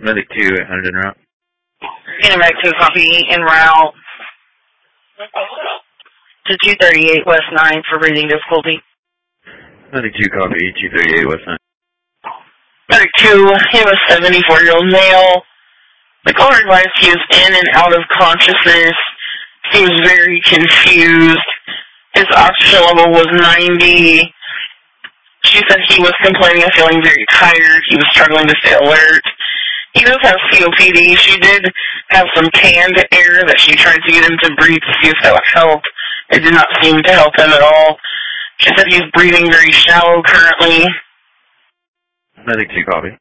Medic 2, 800 en route. Medic 2, copy, en route to 238 West 9 for breathing difficulty. Medic 2, copy, 238 West 9. Medic 2, he was a 74-year-old male. The caller advised he was in and out of consciousness. He was very confused. His oxygen level was 90. She said he was complaining of feeling very tired. He was struggling to stay alert. He does have COPD. She did have some canned air that she tried to get him to breathe to see if that would help. It did not seem to help him at all. She said he's breathing very shallow currently. Medic 2, copy.